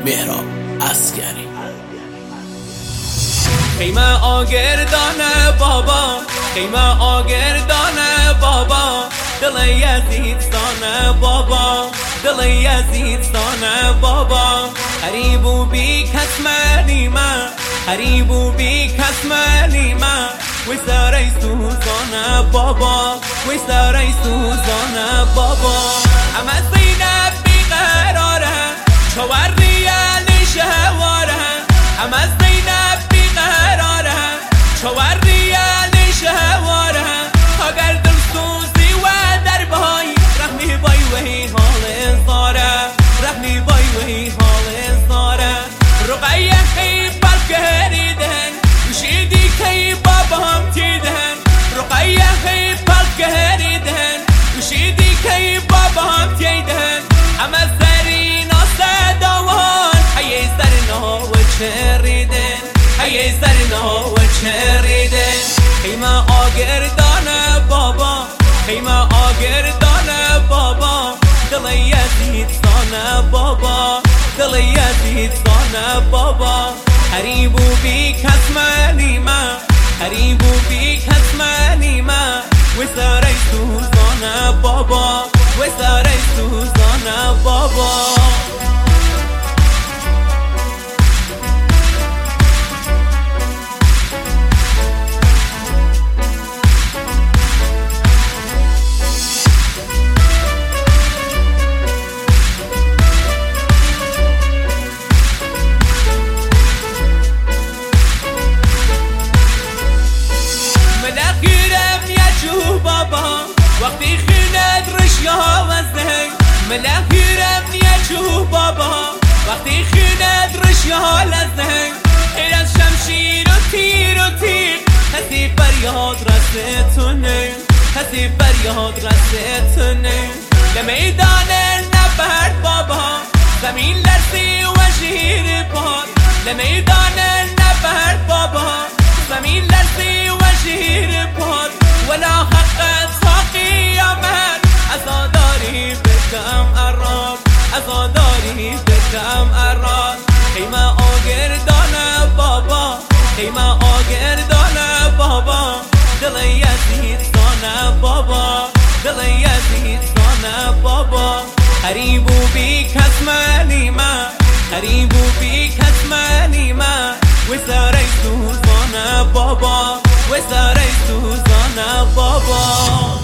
مهراب عسکری. خیمه آگردانه بابا، خیمه آگردانه بابا، دل یزیدستانه بابا، دل یزیدستانه بابا. غریب و بی کس منیمه، غریب و بی کس منیمه، وی سری سوزانه بابا، وی سری سوزانه بابا. اما زینب بیقراره چوریه نشواره، اما زینب بیقراره چوریه نشواره. اگر دل سوزی و در بای رحمی بای وی حال زاره، رحمی بای وی حال زاره. رقیه خی پرگریدن وشیدی کی بابام تیدن، رقیه خی پرگریدن وشیدی کی بابام تیدن. اما سرین صدوان هی سرنا و چریدن، هی سرنا و چریدن. خیمه آگردانه بابا، خیمه آگردانه بابا، دل یزیدستانه بابا، دل یزیدستانه بابا. غریب و بی کس منیمه، غریب و بی کس منیمه، وی سری سوزانه بابا، وی سری سوزانه بابا. وقتی خیند رشیا وزنگ ملکیرم نیچو بابا، وقتی خیند رشیا لزنگ غیر از شمشیر و تیر و تیر کسی فریاد رسیتونه، کسی فریاد رسیتونه. لمیدان نبرد بابا زمین لرزی و شیر باد، لمیدان نبرد بابا زمین لرزی و شیر باد. ولا حقت قیامت عزاداری بکم اراد، عزاداری بکم اراد. خیمه آگردانه بابا، خیمه آگردانه بابا، دل یزیدستانه بابا، دل یزیدستانه بابا. غریب و بی کس منیمه، غریب و بی کس منیمه، وی سری سوزانه بابا، وی سری سوزانه بابا.